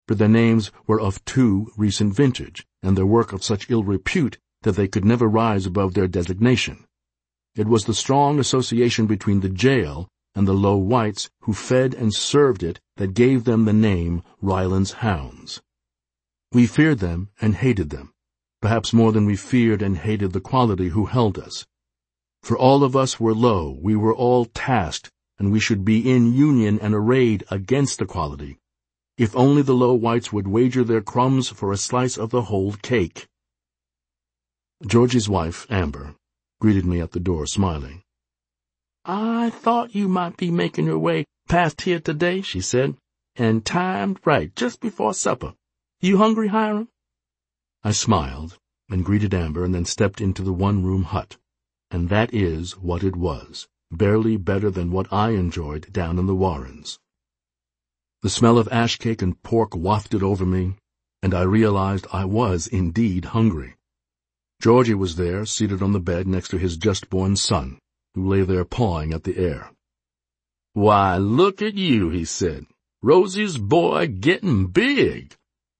for their names were of too recent vintage, and their work of such ill repute that they could never rise above their designation. It was the strong association between the jail and the low whites who fed and served it that gave them the name Ryland's Hounds. We feared them and hated them, perhaps more than we feared and hated the quality who held us. For all of us were low, we were all tasked, and we should be in union and arrayed against the quality, if only the low whites would wager their crumbs for a slice of the whole cake. Georgie's wife, Amber, greeted me at the door, smiling. "I thought you might be making your way past here today," she said, "and timed right, just before supper. You hungry, Hiram?" I smiled and greeted Amber and then stepped into the one-room hut. And that is what it was, barely better than what I enjoyed down in the Warrens. The smell of ash cake and pork wafted over me, and I realized I was indeed hungry. Georgie was there, seated on the bed next to his just-born son, who lay there pawing at the air. "Why, look at you," he said. "Rosie's boy getting big."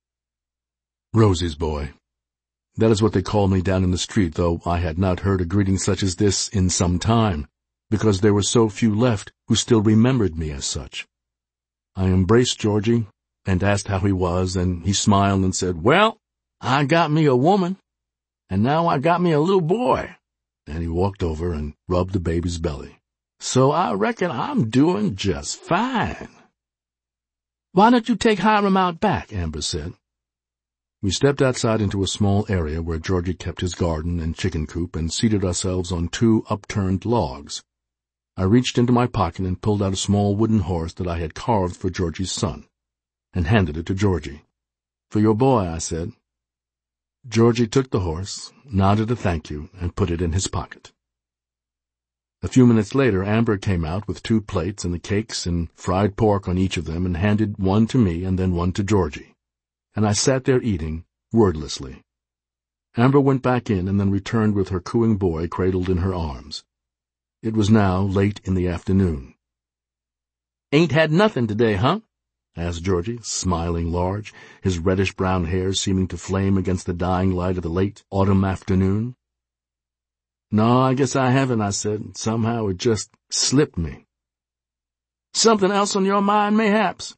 Rosie's boy. That is what they called me down in the street, though I had not heard a greeting such as this in some time, because there were so few left who still remembered me as such. I embraced Georgie and asked how he was, and he smiled and said, "Well, I got me a woman, and now I got me a little boy." And he walked over and rubbed the baby's belly. "So I reckon I'm doing just fine." "Why don't you take Hiram out back?" Amber said. We stepped outside into a small area where Georgie kept his garden and chicken coop and seated ourselves on 2 upturned logs. I reached into my pocket and pulled out a small wooden horse that I had carved for Georgie's son, and handed it to Georgie. "For your boy," I said. Georgie took the horse, nodded a thank you, and put it in his pocket. A few minutes later, Amber came out with 2 plates and the cakes and fried pork on each of them and handed one to me and then one to Georgie. And I sat there eating, wordlessly. Amber went back in and then returned with her cooing boy cradled in her arms. It was now late in the afternoon. "Ain't had nothing today, huh?" asked Georgie, smiling large, his reddish-brown hair seeming to flame against the dying light of the late autumn afternoon. "No, I guess I haven't," I said. "Somehow it just slipped me." "Something else on your mind, mayhaps?"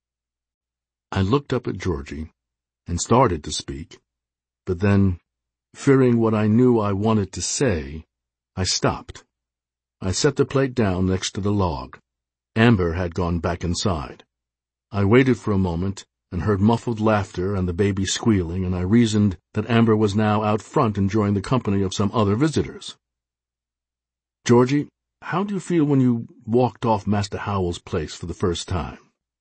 I looked up at Georgie and started to speak, but then, fearing what I knew I wanted to say, I stopped. I set the plate down next to the log. Amber had gone back inside. I waited for a moment and heard muffled laughter and the baby squealing, and I reasoned that Amber was now out front enjoying the company of some other visitors. "Georgie, how do you feel when you walked off Master Howell's place for the first time?"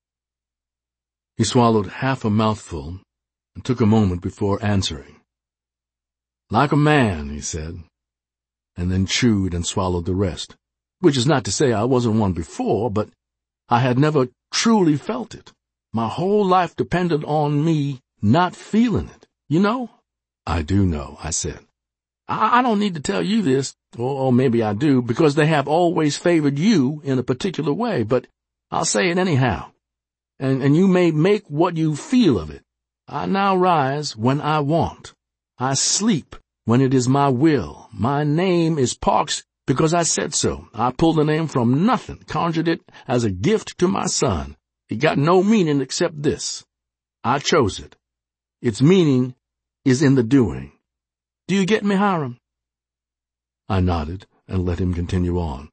He swallowed half a mouthful and took a moment before answering. "Like a man," he said, and then chewed and swallowed the rest, which is not to say I wasn't one before, but I had never truly felt it. My whole life depended on me not feeling it, you know? "I do know," I said. I don't need to tell you this, or maybe I do, because they have always favored you in a particular way, but I'll say it anyhow. And you may make what you feel of it. I now rise when I want. I sleep when it is my will. My name is Parks because I said so. I pulled the name from nothing, conjured it as a gift to my son. It got no meaning except this. I chose it. Its meaning is in the doing. Do you get me, Hiram?" I nodded and let him continue on.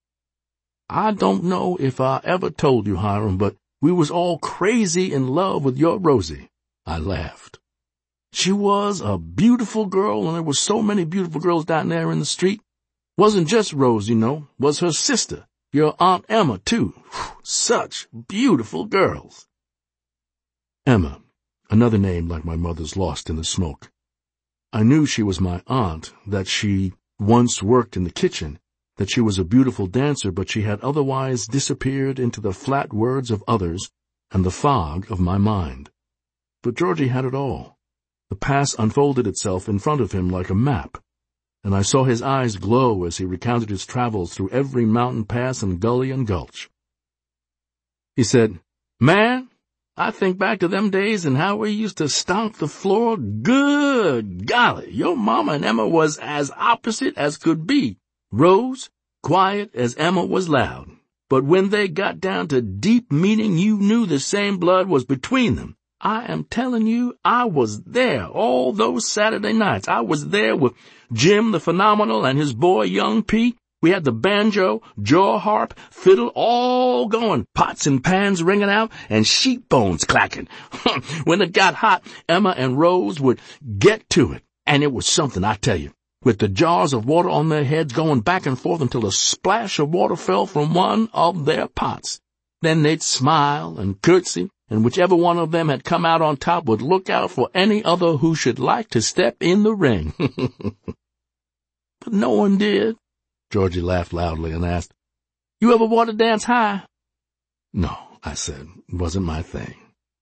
"I don't know if I ever told you, Hiram, but we was all crazy in love with your Rosie." I laughed. "She was a beautiful girl, and there were so many beautiful girls down there in the street. Wasn't just Rose, you know, was her sister, your Aunt Emma, too. Such beautiful girls." Emma, another name like my mother's lost in the smoke. I knew she was my aunt, that she once worked in the kitchen, that she was a beautiful dancer, but she had otherwise disappeared into the flat words of others and the fog of my mind. But Georgie had it all. The past unfolded itself in front of him like a map, and I saw his eyes glow as he recounted his travels through every mountain pass and gully and gulch. He said, "Man, I think back to them days and how we used to stomp the floor. Good golly, your mama and Emma was as opposite as could be. Rose, quiet as Emma was loud. But when they got down to deep meaning, you knew the same blood was between them. I am telling you, I was there all those Saturday nights. I was there with Jim the Phenomenal and his boy Young P. We had the banjo, jaw harp, fiddle all going, pots and pans ringing out, and sheep bones clacking. When it got hot, Emma and Rose would get to it, and it was something, I tell you, with the jars of water on their heads going back and forth until a splash of water fell from one of their pots. Then they'd smile and curtsy, and whichever one of them had come out on top would look out for any other who should like to step in the ring. But no one did. Georgie laughed loudly and asked, "You ever water dance high?" "No," I said. "It wasn't my thing."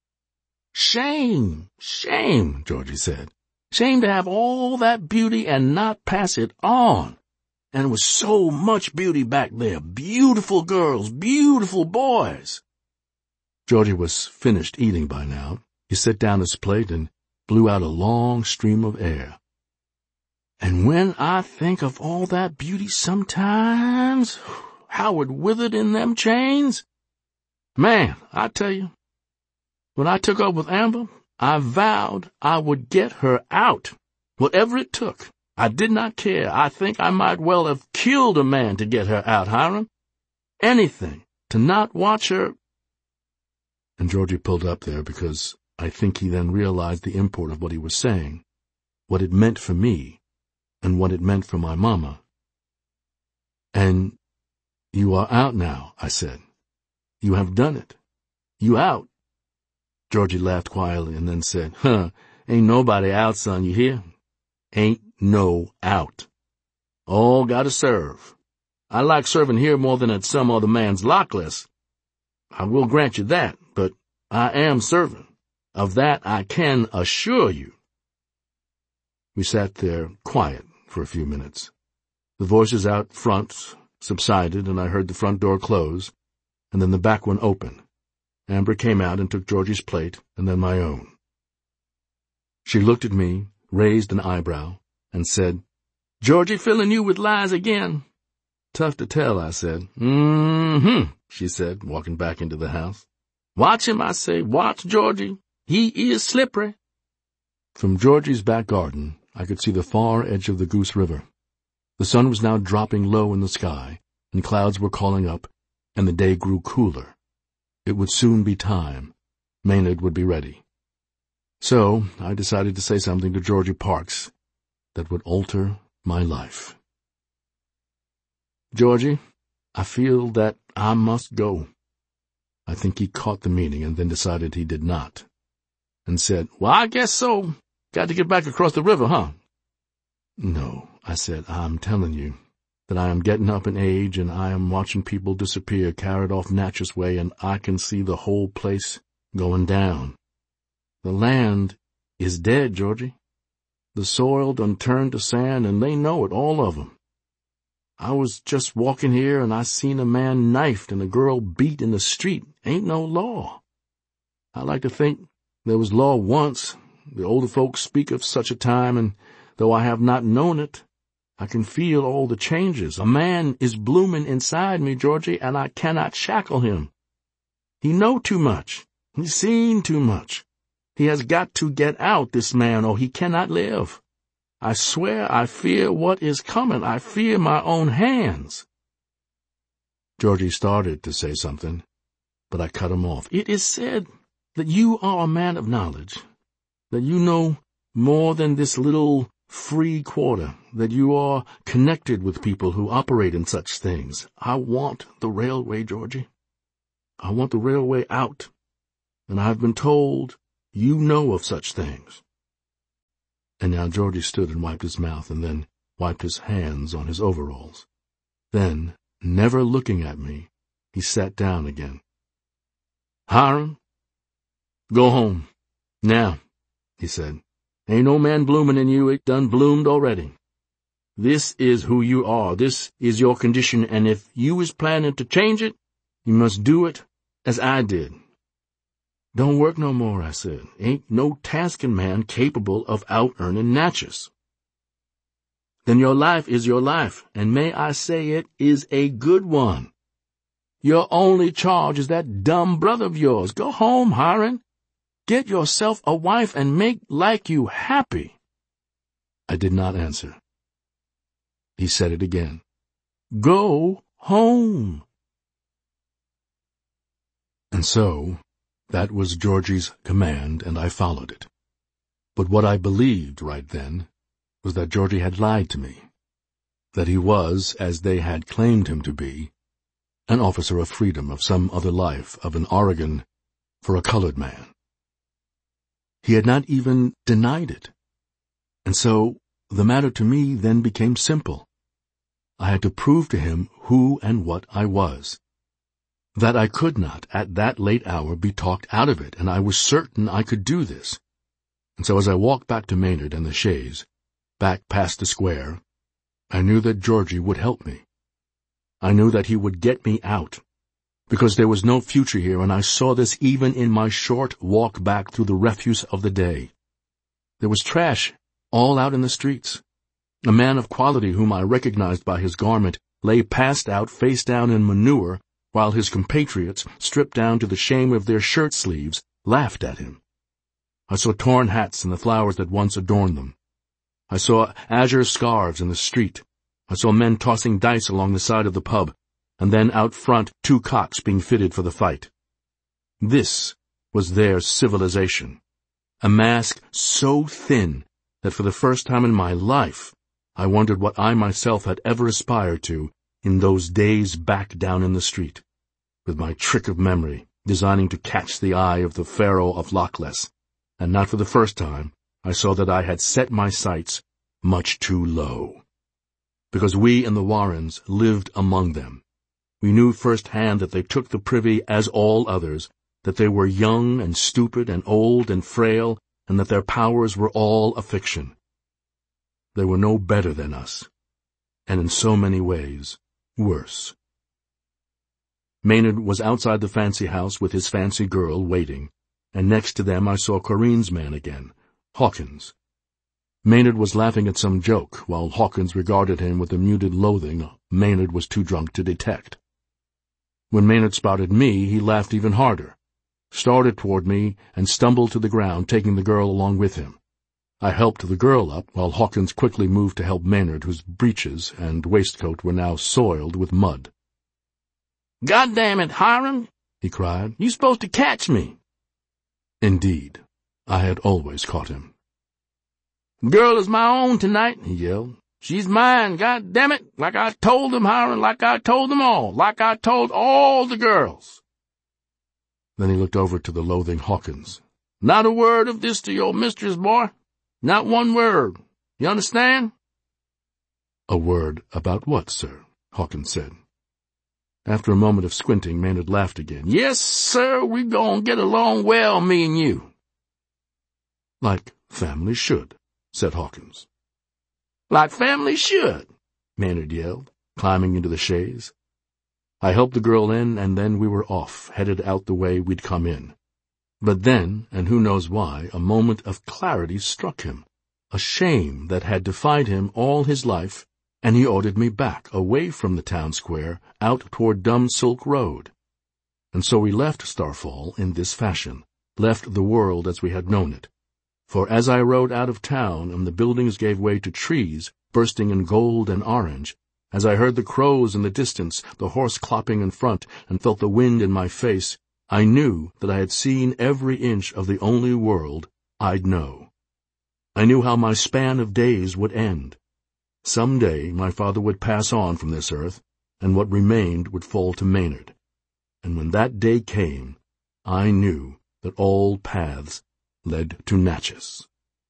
Shame, Georgie said. Shame to have all that beauty and not pass it on. And there was so much beauty back there. Beautiful girls, beautiful boys. Georgie was finished eating by now. He set down his plate and blew out a long stream of air. And when I think of all that beauty sometimes, how it withered in them chains. Man, I tell you, when I took up with Amber, I vowed I would get her out, whatever it took. I did not care. I think I might well have killed a man to get her out, Hiram. Anything to not watch her. And Georgie pulled up there because I think he then realized the import of what he was saying, what it meant for me, and what it meant for my mama. "And you are out now," I said. "You have done it. You out." Georgie laughed quietly and then said, "Ain't nobody out, son, you hear? Ain't no out. All gotta serve. I like serving here more than at some other man's Lockless. I will grant you that, but I am serving. Of that I can assure you." We sat there quiet for a few minutes. The voices out front subsided, and I heard the front door close, and then the back one open. Amber came out and took Georgie's plate, and then my own. She looked at me, raised an eyebrow, and said, "Georgie filling you with lies again." "Tough to tell," I said. She said, walking back into the house. "Watch him, I say. Watch Georgie. He is slippery." From Georgie's back garden, I could see the far edge of the Goose River. The sun was now dropping low in the sky, and clouds were calling up, and the day grew cooler. It would soon be time. Maynard would be ready. So I decided to say something to Georgie Parks that would alter my life. "Georgie, I feel that I must go." I think he caught the meaning and then decided he did not, and said, "Well, I guess so. Got to get back across the river, huh?" "No," I said, "I'm telling you that I am getting up in age, and I am watching people disappear, carried off Natchez way, and I can see the whole place going down. The land is dead, Georgie. The soil done turned to sand, and they know it, all of 'em. I was just walking here, and I seen a man knifed and a girl beat in the street. Ain't no law. I like to think there was law once. The older folks speak of such a time, and though I have not known it, I can feel all the changes. A man is blooming inside me, Georgie, and I cannot shackle him. He know too much. He's seen too much. He has got to get out, this man, or he cannot live. I swear I fear what is coming. I fear my own hands." Georgie started to say something, but I cut him off. "It is said that you are a man of knowledge, that you know more than this little free quarter, that you are connected with people who operate in such things. I want the railway, Georgie. I want the railway out, and I've been told you know of such things." And now Georgie stood and wiped his mouth and then wiped his hands on his overalls. Then, never looking at me, he sat down again. "Hiram, go home. Now," he said. "Ain't no man blooming in you. It done bloomed already. This is who you are. This is your condition, and if you is planning to change it, you must do it as I did." "Don't work no more," I said. "Ain't no tasking man capable of out-earning Natchez." "Then your life is your life, and may I say it is a good one. Your only charge is that dumb brother of yours. Go home, Hiram. Get yourself a wife and make like you happy." I did not answer. He said it again. "Go home." And so, that was Georgie's command, and I followed it. But what I believed right then was that Georgie had lied to me, that he was, as they had claimed him to be, an officer of freedom of some other life of an Oregon for a colored man. He had not even denied it. And so the matter to me then became simple. I had to prove to him who and what I was, that I could not, at that late hour, be talked out of it, and I was certain I could do this. And so as I walked back to Maynard and the chaise, back past the square, I knew that Georgie would help me. I knew that he would get me out, because there was no future here, and I saw this even in my short walk back through the refuse of the day. There was trash all out in the streets. A man of quality whom I recognized by his garment lay passed out face down in manure, while his compatriots, stripped down to the shame of their shirt sleeves, laughed at him. I saw torn hats and the flowers that once adorned them. I saw azure scarves in the street. I saw men tossing dice along the side of the pub, and then out front 2 cocks being fitted for the fight. This was their civilization, a mask so thin that for the first time in my life I wondered what I myself had ever aspired to in those days back down in the street, with my trick of memory, designing to catch the eye of the Pharaoh of Lochless, and not for the first time I saw that I had set my sights much too low. Because we in the Warrens lived among them, we knew firsthand that they took the privy as all others, that they were young and stupid and old and frail, and that their powers were all a fiction. They were no better than us, and in so many ways worse. Maynard was outside the fancy house with his fancy girl waiting, and next to them I saw Corinne's man again, Hawkins. Maynard was laughing at some joke, while Hawkins regarded him with a muted loathing Maynard was too drunk to detect. When Maynard spotted me, he laughed even harder, started toward me, and stumbled to the ground, taking the girl along with him. I helped the girl up, while Hawkins quickly moved to help Maynard, whose breeches and waistcoat were now soiled with mud. "God damn it, Hiram!" he cried. "You supposed to catch me." Indeed, I had always caught him. "Girl is my own tonight," he yelled. "She's mine, God damn it! Like I told them, Hiram, like I told them all, like I told all the girls." Then he looked over to the loathing Hawkins. "Not a word of this to your mistress, boy. Not one word. You understand?" "A word about what, sir?" Hawkins said. After a moment of squinting, Maynard laughed again. "Yes, sir, we gon' get along well, me and you." "Like family should," said Hawkins. "Like family should," Maynard yelled, climbing into the chaise. I helped the girl in, and then we were off, headed out the way we'd come in. But then, and who knows why, a moment of clarity struck him, a shame that had defied him all his life, and he ordered me back, away from the town square, out toward Dumb Silk Road. And so we left Starfall in this fashion, left the world as we had known it. For as I rode out of town and the buildings gave way to trees, bursting in gold and orange, as I heard the crows in the distance, the horse clopping in front, and felt the wind in my face, I knew that I had seen every inch of the only world I'd know. I knew how my span of days would end. Some day my father would pass on from this earth, and what remained would fall to Maynard. And when that day came, I knew that all paths led to Natchez.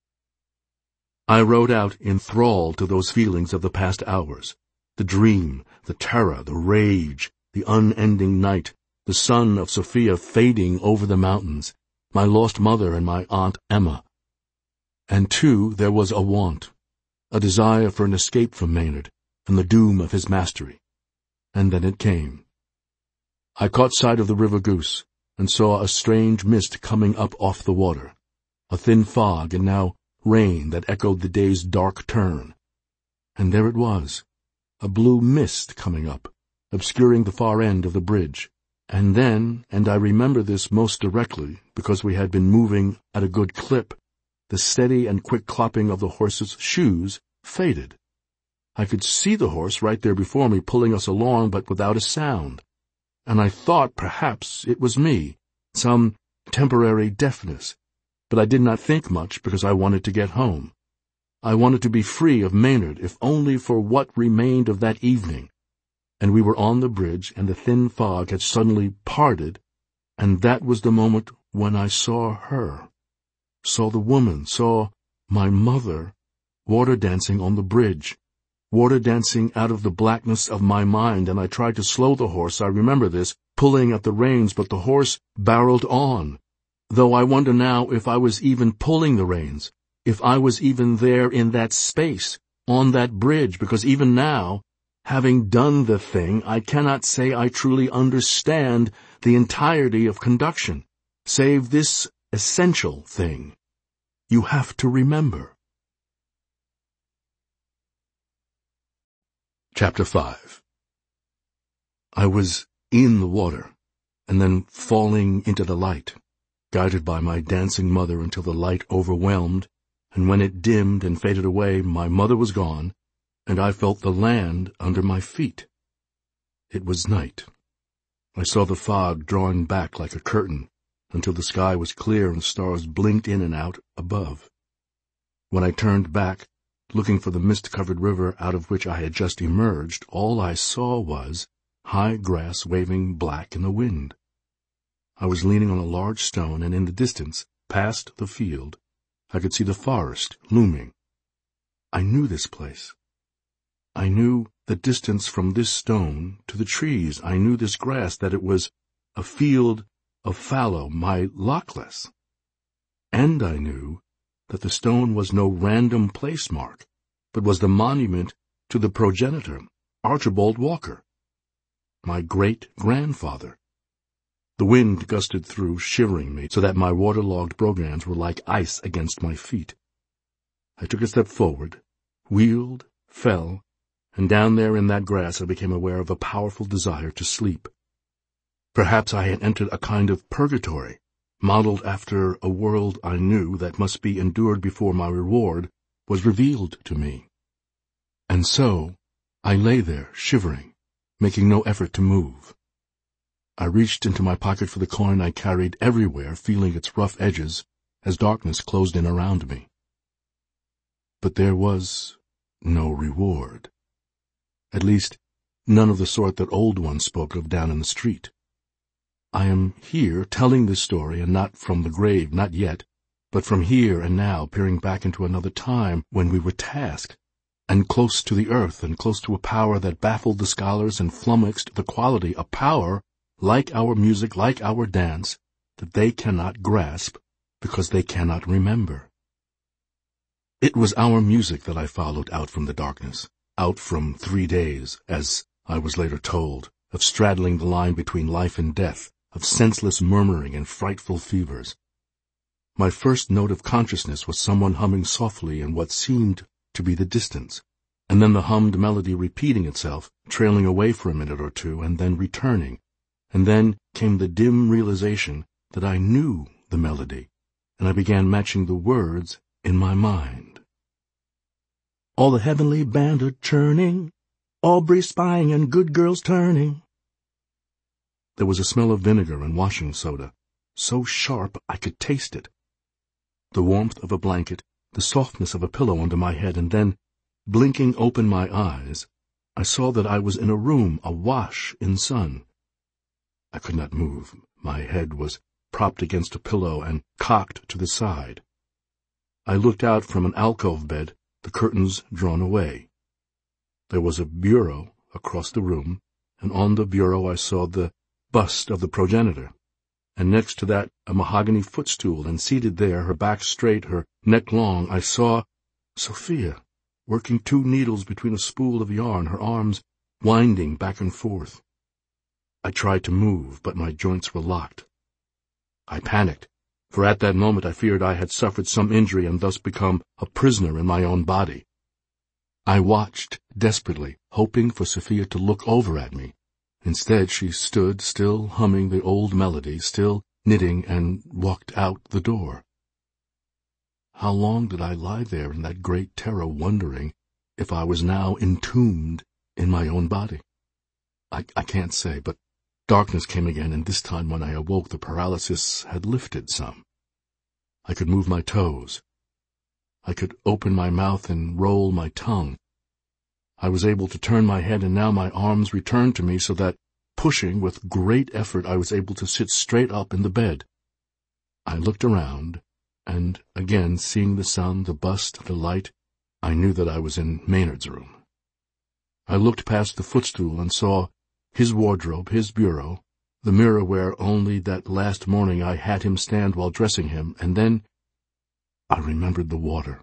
I rode out enthralled to those feelings of the past hours, the dream, the terror, the rage, the unending night, the sun of Sophia fading over the mountains, my lost mother and my Aunt Emma. And too there was a want, a desire for an escape from Maynard and the doom of his mastery. And then it came. I caught sight of the River Goose, and saw a strange mist coming up off the water, a thin fog and now rain that echoed the day's dark turn. And there it was, a blue mist coming up, obscuring the far end of the bridge. And then, and I remember this most directly because we had been moving at a good clip, the steady and quick clopping of the horse's shoes faded. I could see the horse right there before me pulling us along, but without a sound. And I thought perhaps it was me, some temporary deafness. But I did not think much because I wanted to get home. I wanted to be free of Maynard, if only for what remained of that evening. And we were on the bridge, and the thin fog had suddenly parted, and that was the moment when I saw her, saw the woman, saw my mother, water dancing on the bridge, water dancing out of the blackness of my mind, and I tried to slow the horse, I remember this, pulling at the reins, but the horse barreled on, though I wonder now if I was even pulling the reins, if I was even there in that space, on that bridge, because even now, having done the thing, I cannot say I truly understand the entirety of conduction, save this essential thing. You have to remember. Chapter 5. I was in the water, and then falling into the light, guided by my dancing mother until the light overwhelmed, and when it dimmed and faded away, my mother was gone, and I felt the land under my feet. It was night. I saw the fog drawing back like a curtain until the sky was clear and stars blinked in and out above. When I turned back, looking for the mist-covered river out of which I had just emerged, all I saw was high grass waving black in the wind. I was leaning on a large stone, and in the distance, past the field, I could see the forest looming. I knew this place. I knew the distance from this stone to the trees. I knew this grass, that it was a field of fallow, my Lochless. And I knew that the stone was no random place mark, but was the monument to the progenitor, Archibald Walker, my great-grandfather. The wind gusted through, shivering me, so that my waterlogged brogans were like ice against my feet. I took a step forward, wheeled, fell, and down there in that grass I became aware of a powerful desire to sleep. Perhaps I had entered a kind of purgatory, modeled after a world I knew that must be endured before my reward was revealed to me. And so I lay there, shivering, making no effort to move. I reached into my pocket for the coin I carried everywhere, feeling its rough edges as darkness closed in around me. But there was no reward. At least, none of the sort that old ones spoke of down in the street. I am here telling this story, and not from the grave, not yet, but from here and now, peering back into another time when we were tasked, and close to the earth, and close to a power that baffled the scholars and flummoxed the quality, a power, like our music, like our dance, that they cannot grasp because they cannot remember. It was our music that I followed out from the darkness, out from 3 days, as I was later told, of straddling the line between life and death, of senseless murmuring and frightful fevers. My first note of consciousness was someone humming softly in what seemed to be the distance, and then the hummed melody repeating itself, trailing away for a minute or two, and then returning, and then came the dim realization that I knew the melody, and I began matching the words in my mind. All the heavenly band are churning, Aubrey spying and good girls turning. There was a smell of vinegar and washing soda, so sharp I could taste it. The warmth of a blanket, the softness of a pillow under my head, and then, blinking open my eyes, I saw that I was in a room awash in sun. I could not move. My head was propped against a pillow and cocked to the side. I looked out from an alcove bed, the curtains drawn away. There was a bureau across the room, and on the bureau I saw the bust of the progenitor, and next to that a mahogany footstool, and seated there, her back straight, her neck long, I saw Sophia, working 2 needles between a spool of yarn, her arms winding back and forth. I tried to move, but my joints were locked. I panicked, for at that moment I feared I had suffered some injury and thus become a prisoner in my own body. I watched desperately, hoping for Sophia to look over at me. Instead, she stood, still humming the old melody, still knitting, and walked out the door. How long did I lie there in that great terror, wondering if I was now entombed in my own body? I can't say, but darkness came again, and this time when I awoke the paralysis had lifted some. I could move my toes. I could open my mouth and roll my tongue. I was able to turn my head, and now my arms returned to me so that, pushing with great effort, I was able to sit straight up in the bed. I looked around, and again, seeing the sun, the bust, the light, I knew that I was in Maynard's room. I looked past the footstool and saw his wardrobe, his bureau, the mirror where only that last morning I had him stand while dressing him, and then I remembered the water.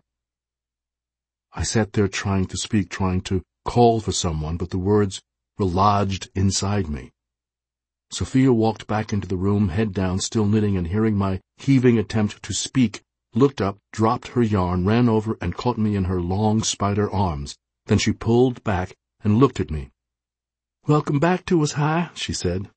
I sat there trying to speak, trying to call for someone, but the words were lodged inside me. Sophia walked back into the room, head down, still knitting, and hearing my heaving attempt to speak, looked up, dropped her yarn, ran over, and caught me in her long spider arms. Then she pulled back and looked at me. "Welcome back to us, Hi," she said.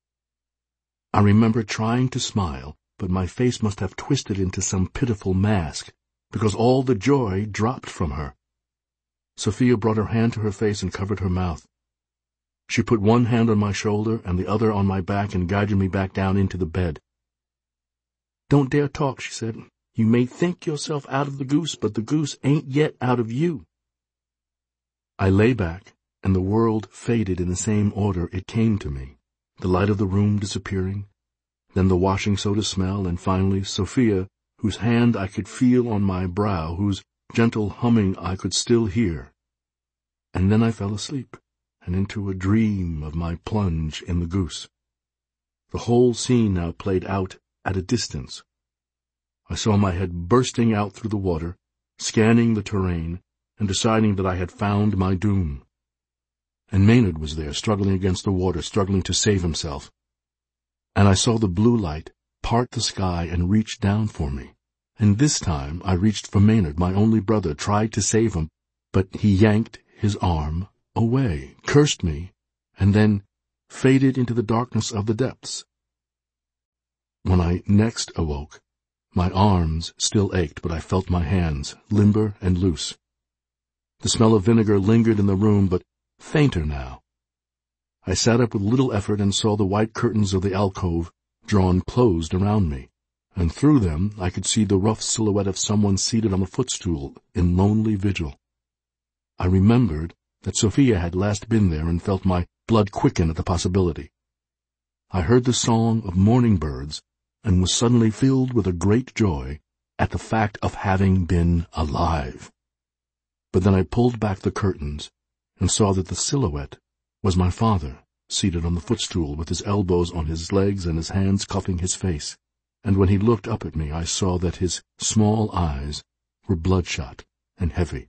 I remember trying to smile, but my face must have twisted into some pitiful mask, because all the joy dropped from her. Sophia brought her hand to her face and covered her mouth. She put one hand on my shoulder and the other on my back and guided me back down into the bed. "Don't dare talk," she said. "You may think yourself out of the goose, but the goose ain't yet out of you." I lay back, and the world faded in the same order it came to me, the light of the room disappearing, then the washing soda smell, and finally Sophia, whose hand I could feel on my brow, whose gentle humming I could still hear. And then I fell asleep, and into a dream of my plunge in the goose. The whole scene now played out at a distance. I saw my head bursting out through the water, scanning the terrain, and deciding that I had found my doom. And Maynard was there, struggling against the water, struggling to save himself. And I saw the blue light part the sky and reach down for me. And this time I reached for Maynard, my only brother, tried to save him, but he yanked his arm away, cursed me, and then faded into the darkness of the depths. When I next awoke, my arms still ached, but I felt my hands, limber and loose. The smell of vinegar lingered in the room, but fainter now. I sat up with little effort and saw the white curtains of the alcove drawn closed around me, and through them I could see the rough silhouette of someone seated on a footstool in lonely vigil. I remembered that Sophia had last been there and felt my blood quicken at the possibility. I heard the song of morning birds and was suddenly filled with a great joy at the fact of having been alive. But then I pulled back the curtains and saw that the silhouette was my father, seated on the footstool with his elbows on his legs and his hands cupping his face, and when he looked up at me I saw that his small eyes were bloodshot and heavy.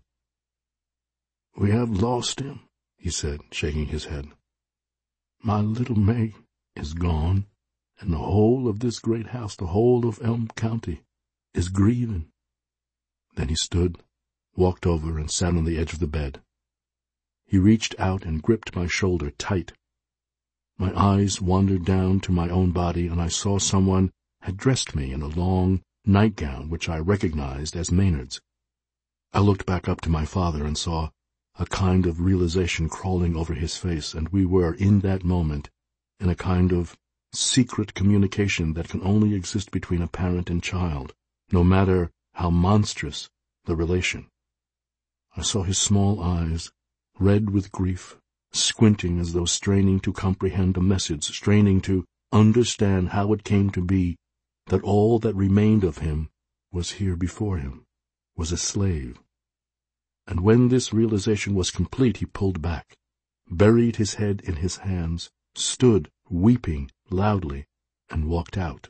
"We have lost him," he said, shaking his head. "My little May is gone, and the whole of this great house, the whole of Elm County, is grieving." Then he stood, walked over, and sat on the edge of the bed. He reached out and gripped my shoulder tight. My eyes wandered down to my own body, and I saw someone had dressed me in a long nightgown which I recognized as Maynard's. I looked back up to my father and saw a kind of realization crawling over his face, and we were, in that moment, in a kind of secret communication that can only exist between a parent and child, no matter how monstrous the relation. I saw his small eyes, red with grief, squinting as though straining to comprehend a message, straining to understand how it came to be that all that remained of him was here before him, was a slave. And when this realization was complete, he pulled back, buried his head in his hands, stood weeping loudly, and walked out.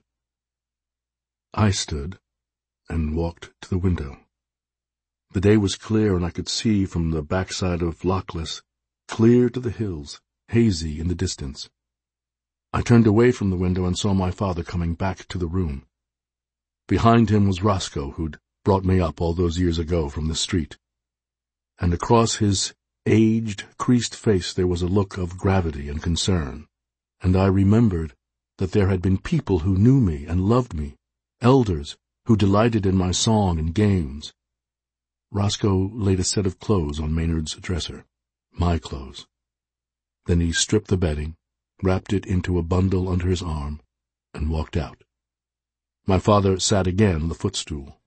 I stood and walked to the window. The day was clear, and I could see from the backside of Lochlis, clear to the hills, hazy in the distance. I turned away from the window and saw my father coming back to the room. Behind him was Roscoe, who'd brought me up all those years ago from the street. And across his aged, creased face there was a look of gravity and concern, and I remembered that there had been people who knew me and loved me, elders who delighted in my song and games. Roscoe laid a set of clothes on Maynard's dresser, my clothes. Then he stripped the bedding, wrapped it into a bundle under his arm, and walked out. My father sat again on the footstool.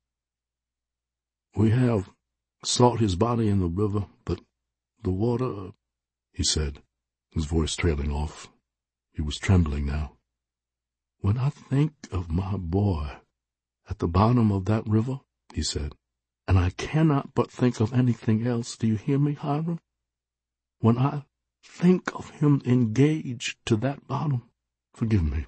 "We have sought his body in the river, but the water," he said, his voice trailing off. He was trembling now. "When I think of my boy at the bottom of that river," he said, "and I cannot but think of anything else, do you hear me, Hiram? When I think of him engaged to that bottom, forgive me.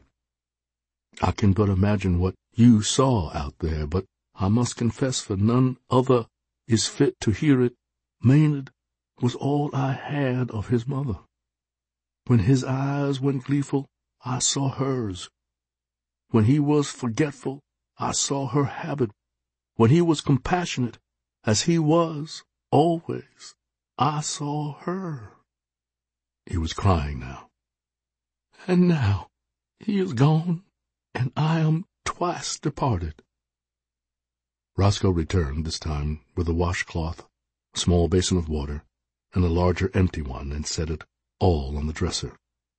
I can but imagine what you saw out there, but I must confess, for none other is fit to hear it, Maynard was all I had of his mother. When his eyes went gleeful, I saw hers. When he was forgetful, I saw her habit. When he was compassionate, as he was always, I saw her." He was crying now. "And now he is gone, and I am twice departed." Roscoe returned, this time with a washcloth, a small basin of water, and a larger empty one, and set it all on the dresser.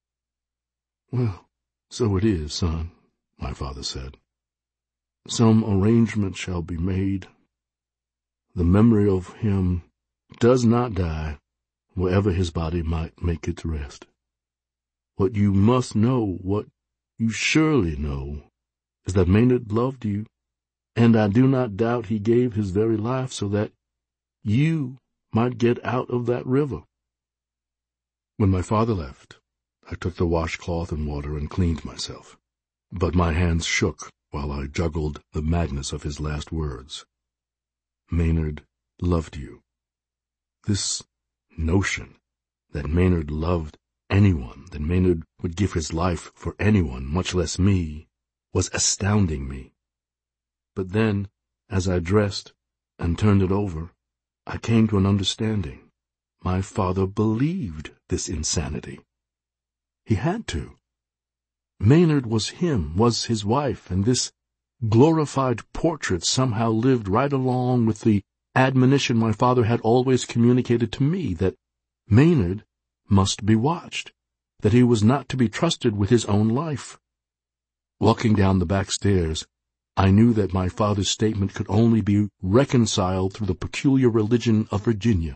"Well, so it is, son," my father said. "Some arrangement shall be made. The memory of him does not die, wherever his body might make its rest. What you must know, what you surely know, is that Maynard loved you, and I do not doubt he gave his very life so that you might get out of that river." When my father left, I took the washcloth and water and cleaned myself, but my hands shook while I juggled the madness of his last words. Maynard loved you. This notion that Maynard loved anyone, that Maynard would give his life for anyone, much less me, was astounding me. But then, as I dressed and turned it over, I came to an understanding. My father believed this insanity. He had to. Maynard was him, was his wife, and this glorified portrait somehow lived right along with the admonition my father had always communicated to me, that Maynard must be watched, that he was not to be trusted with his own life. Walking down the back stairs, I knew that my father's statement could only be reconciled through the peculiar religion of Virginia,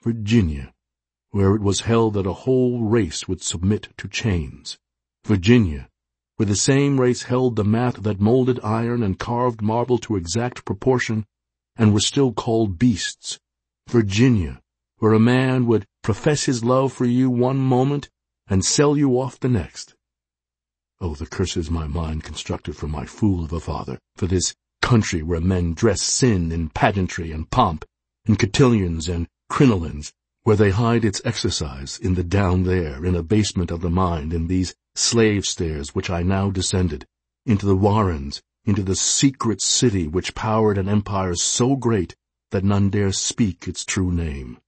where it was held that a whole race would submit to chains. Virginia, where the same race held the math that molded iron and carved marble to exact proportion, and were still called beasts. Virginia, where a man would profess his love for you one moment and sell you off the next. Oh, the curses my mind constructed for my fool of a father, for this country where men dress sin in pageantry and pomp, in cotillions and crinolines, where they hide its exercise in the down there, in a basement of the mind, in these slave stairs which I now descended, into the warrens, into the secret city which powered an empire so great that none dare speak its true name.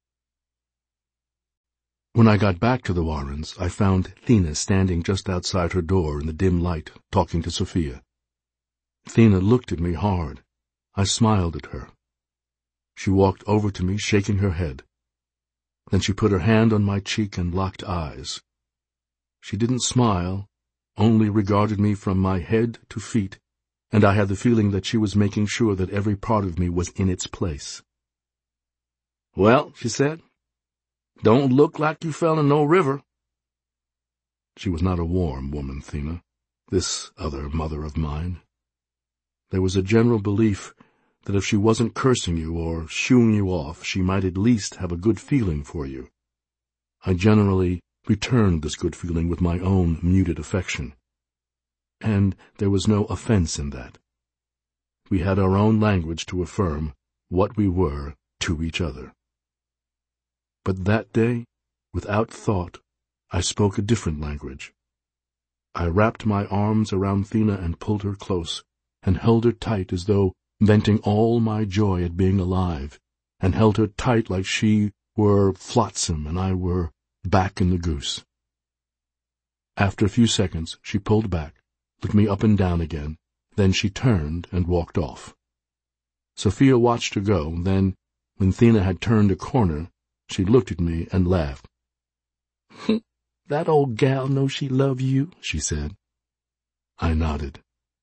When I got back to the Warrens, I found Thina standing just outside her door in the dim light, talking to Sophia. Thina looked at me hard. I smiled at her. She walked over to me, shaking her head. Then she put her hand on my cheek and locked eyes. She didn't smile, only regarded me from my head to feet, and I had the feeling that she was making sure that every part of me was in its place. "Well," she said, "don't look like you fell in no river." She was not a warm woman, Thina, this other mother of mine. There was a general belief that if she wasn't cursing you or shooing you off, she might at least have a good feeling for you. I generally returned this good feeling with my own muted affection. And there was no offense in that. We had our own language to affirm what we were to each other. But that day, without thought, I spoke a different language. I wrapped my arms around Thina and pulled her close, and held her tight as though venting all my joy at being alive, and held her tight like she were Flotsam and I were back in the Goose. After a few seconds, she pulled back, looked me up and down again, then she turned and walked off. Sophia watched her go, then, when Thina had turned a corner, she looked at me and laughed. "That old gal knows she love you," she said. I nodded.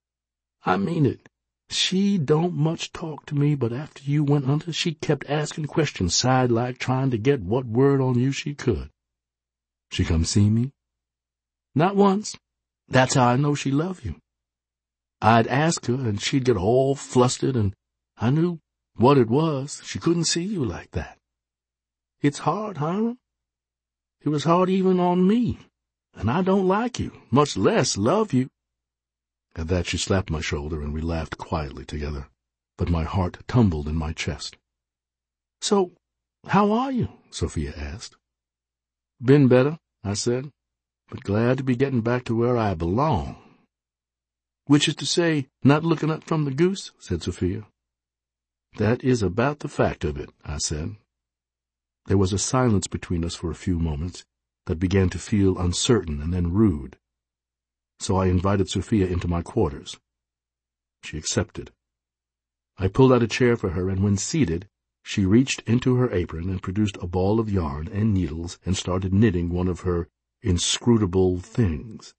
"I mean it. She don't much talk to me, but after you went under, she kept asking questions side-like, trying to get what word on you she could." "She come see me?" "Not once. That's how I know she love you. I'd ask her, and she'd get all flustered, and I knew what it was. She couldn't see you like that. It's hard, Hiram. It was hard even on me, and I don't like you, much less love you." At that she slapped my shoulder, and we laughed quietly together, but my heart tumbled in my chest. "So, how are you?" Sophia asked. "Been better," I said, "but glad to be getting back to where I belong." "Which is to say, not looking up from the Goose," said Sophia. "That is about the fact of it," I said. There was a silence between us for a few moments that began to feel uncertain and then rude. So I invited Sophia into my quarters. She accepted. I pulled out a chair for her, and when seated, she reached into her apron and produced a ball of yarn and needles and started knitting one of her inscrutable things.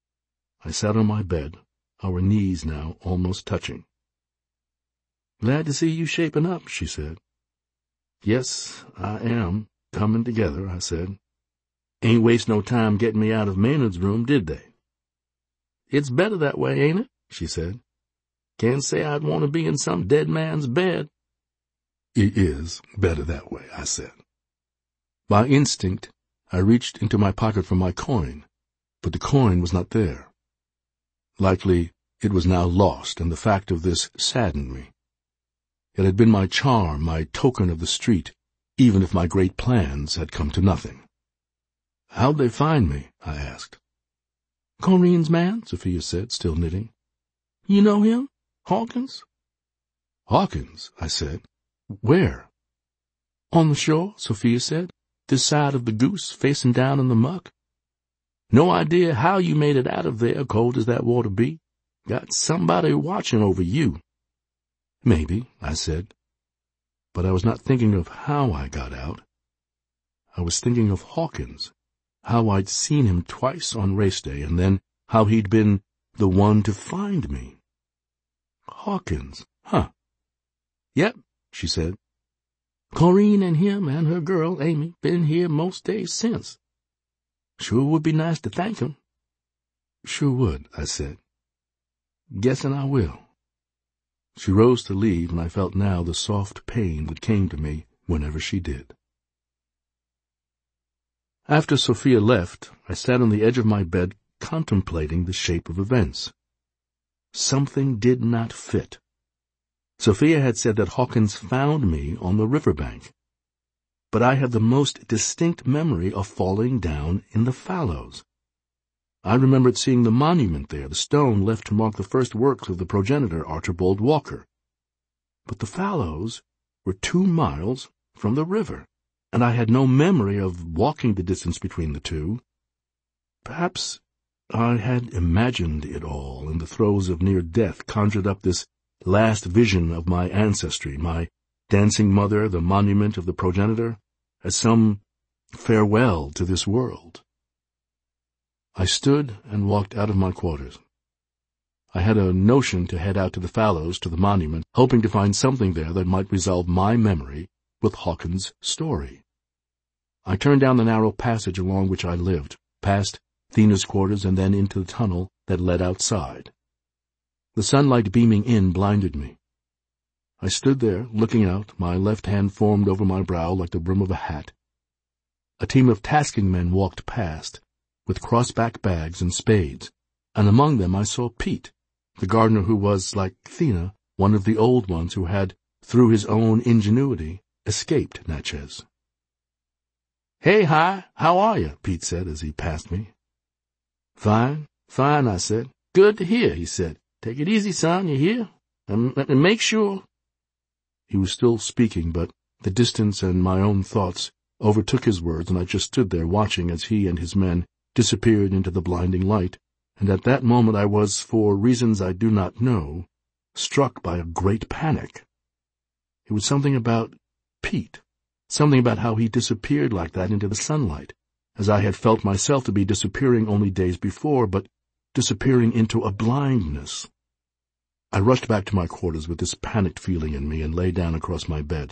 I sat on my bed, our knees now almost touching. "Glad to see you shaping up," she said. "Yes, I am, coming together," I said. "Ain't waste no time getting me out of Maynard's room, did they?" "It's better that way, ain't it?" she said. "Can't say I'd want to be in some dead man's bed." "It is better that way," I said. By instinct, I reached into my pocket for my coin, but the coin was not there. Likely it was now lost, and the fact of this saddened me. It had been my charm, my token of the street, even if my great plans had come to nothing. "How'd they find me?" I asked. "Corinne's man," Sophia said, still knitting. "You know him? Hawkins?" "Hawkins?" I said. "Where?" "On the shore," Sophia said. "This side of the Goose, facing down in the muck. No idea how you made it out of there, cold as that water be. Got somebody watching over you." "Maybe," I said. But I was not thinking of how I got out. I was thinking of Hawkins, how I'd seen him twice on race day, and then how he'd been the one to find me. Hawkins, huh? "Yep," she said. "Corinne and him and her girl, Amy, been here most days since. Sure would be nice to thank him." "Sure would," I said. "Guessing I will." She rose to leave, and I felt now the soft pain that came to me whenever she did. After Sophia left, I sat on the edge of my bed contemplating the shape of events. Something did not fit. Sophia had said that Hawkins found me on the riverbank, but I had the most distinct memory of falling down in the fallows. I remembered seeing the monument there, the stone left to mark the first works of the progenitor Archibald Walker. But the fallows were 2 miles from the river, and I had no memory of walking the distance between the two. Perhaps I had imagined it all, in the throes of near death, conjured up this last vision of my ancestry, my dancing mother, the monument of the progenitor, as some farewell to this world. I stood and walked out of my quarters. I had a notion to head out to the fallows, to the monument, hoping to find something there that might resolve my memory with Hawkins' story. I turned down the narrow passage along which I lived, past Thina's quarters, and then into the tunnel that led outside. The sunlight beaming in blinded me. I stood there, looking out, my left hand formed over my brow like the brim of a hat. A team of tasking men walked past, with cross-back bags and spades, and among them I saw Pete, the gardener who was, like Thina, one of the old ones who had, through his own ingenuity, escaped Natchez. "Hey, Hi, how are you?" Pete said as he passed me. "Fine. Fine, I said. Good to hear, he said. Take it easy, son, you hear? And make sure. He was still speaking, but the distance and my own thoughts overtook his words, and I just stood there watching as he and his men disappeared into the blinding light, and at that moment I was, for reasons I do not know, struck by a great panic. It was something about Pete, something about how he disappeared like that into the sunlight, as I had felt myself to be disappearing only days before, but disappearing into a blindness. I rushed back to my quarters with this panicked feeling in me and lay down across my bed.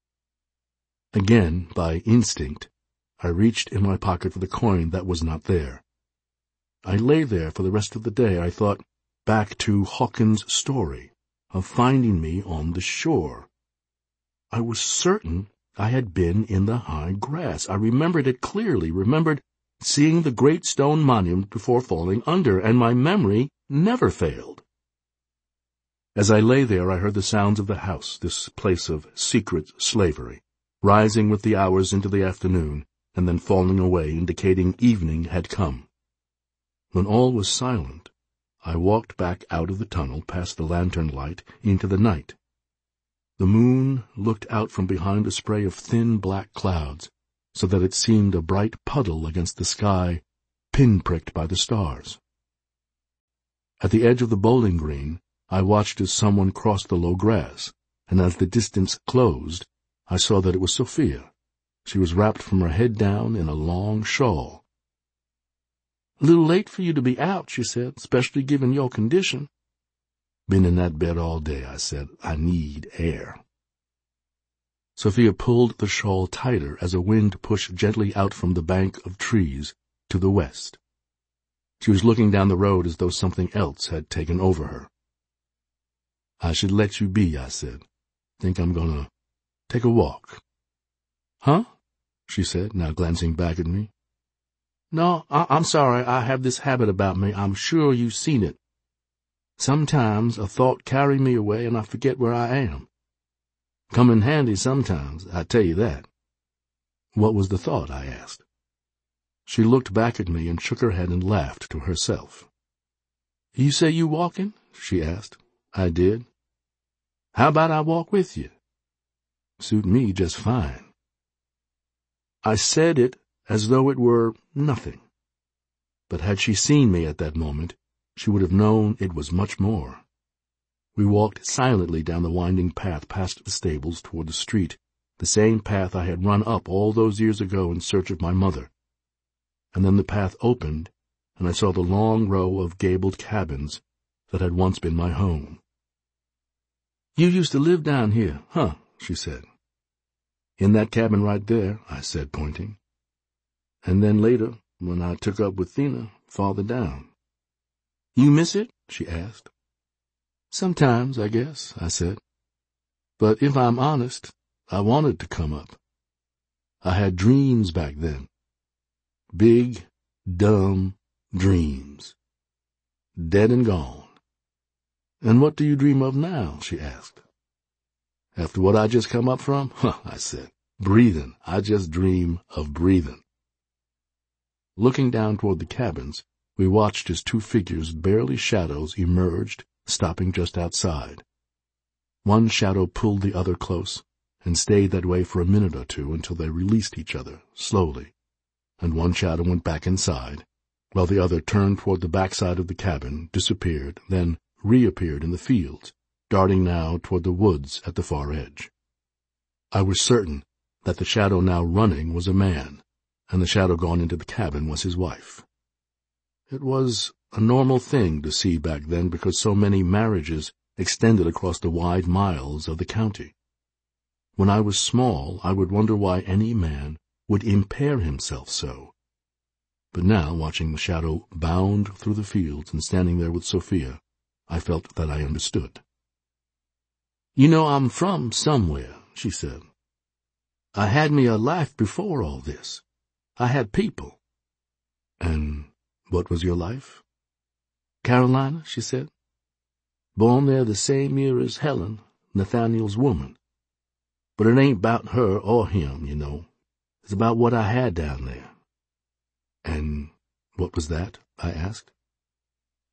Again, by instinct, I reached in my pocket for the coin that was not there. I lay there for the rest of the day. I thought back to Hawkins' story of finding me on the shore. I was certain I had been in the high grass. I remembered it clearly, remembered seeing the great stone monument before falling under, and my memory never failed. As I lay there, I heard the sounds of the house, this place of secret slavery, rising with the hours into the afternoon, and then falling away, indicating evening had come. When all was silent, I walked back out of the tunnel, past the lantern light, into the night. The moon looked out from behind a spray of thin black clouds, so that it seemed a bright puddle against the sky, pin-pricked by the stars. At the edge of the bowling green, I watched as someone crossed the low grass, and as the distance closed, I saw that it was Sophia. She was wrapped from her head down in a long shawl. "A little late for you to be out," she said, "especially given your condition." "Been in that bed all day," I said. "I need air." Sophia pulled the shawl tighter as a wind pushed gently out from the bank of trees to the west. She was looking down the road as though something else had taken over her. "I should let you be," I said. "Think I'm gonna take a walk." "Huh?" she said, now glancing back at me. "No, I'm sorry. I have this habit about me. I'm sure you've seen it. Sometimes a thought carries me away and I forget where I am. Come in handy sometimes, I tell you that." "What was the thought?" I asked. She looked back at me and shook her head and laughed to herself. "You say you walking?" she asked. "I did." "How about I walk with you?" "Suit me just fine." I said it as though it were nothing. But had she seen me at that moment, she would have known it was much more. We walked silently down the winding path past the stables toward the street, the same path I had run up all those years ago in search of my mother. And then the path opened, and I saw the long row of gabled cabins that had once been my home. "You used to live down here, huh?" she said. "In that cabin right there," I said, pointing. "And then later, when I took up with Thina, farther down." "You miss it?" she asked. "Sometimes, I guess," I said. "But if I'm honest, I wanted to come up. I had dreams back then. Big, dumb dreams. Dead and gone." "And what do you dream of now?" she asked. "After what I just come up from? Huh," I said. "Breathing. I just dream of breathing." Looking down toward the cabins, we watched as two figures, barely shadows, emerged, stopping just outside. One shadow pulled the other close, and stayed that way for a minute or two until they released each other, slowly, and one shadow went back inside, while the other turned toward the backside of the cabin, disappeared, then reappeared in the fields, darting now toward the woods at the far edge. I was certain that the shadow now running was a man, and the shadow gone into the cabin was his wife. It was a normal thing to see back then because so many marriages extended across the wide miles of the county. When I was small, I would wonder why any man would impair himself so. But now, watching the shadow bound through the fields and standing there with Sophia, I felt that I understood. "You know, I'm from somewhere," she said. "I had me a life before all this. I had people." "And what was your life?" "Carolina," she said. "Born there the same year as Helen, Nathaniel's woman. But it ain't about her or him, you know. It's about what I had down there." "And what was that?" I asked.